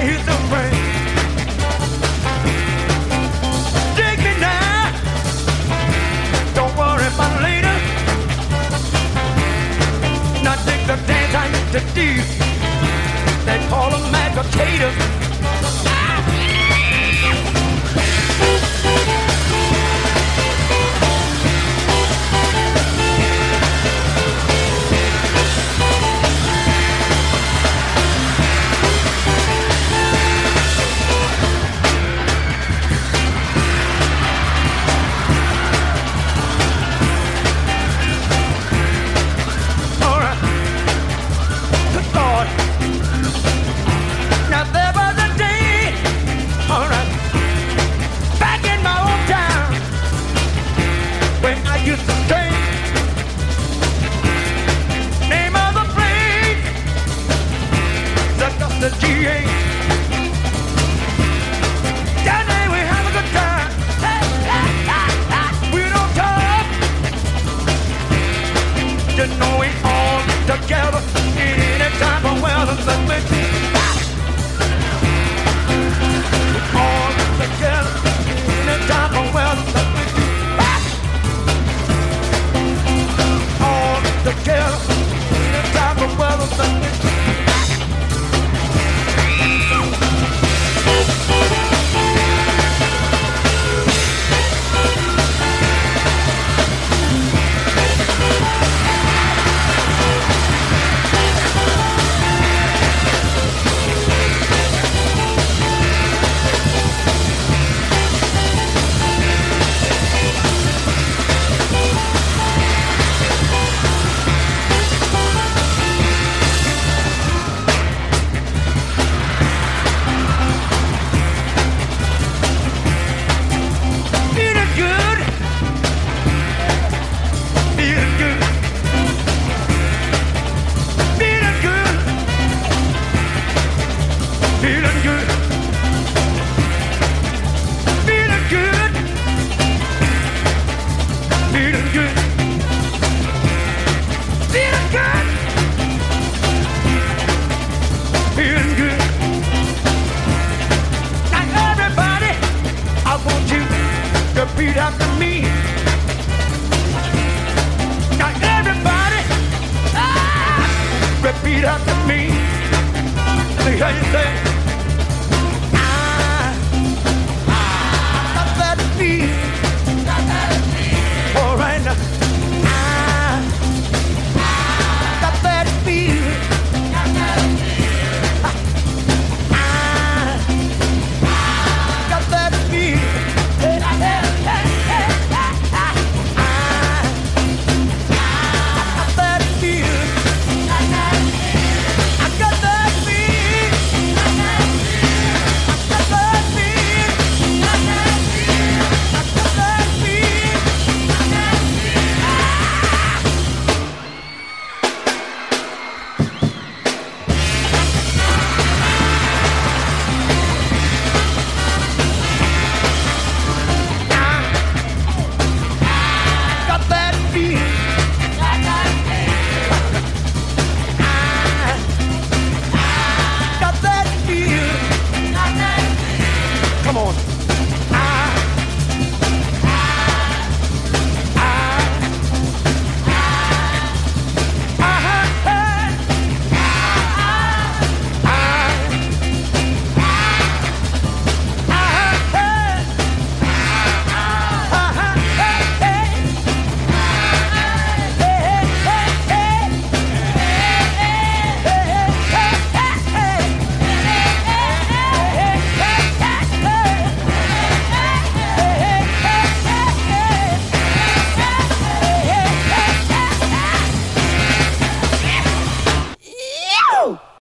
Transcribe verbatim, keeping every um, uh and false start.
hear the rain. Dig me now, don't worry about later. Now dig the dance I used to do. They call them agitators. The G A. Down there we have a good time. Hey, hey, hey, hey. We don't talk. Just know we all together. Anytime for weather that we all together. Anytime for weather that we all together. Anytime for weather that we feeling good, feeling good, feeling good, feeling good, feeling good. Now everybody, I want you to repeat after me. Now everybody, ah, repeat after me. Let me hear you say.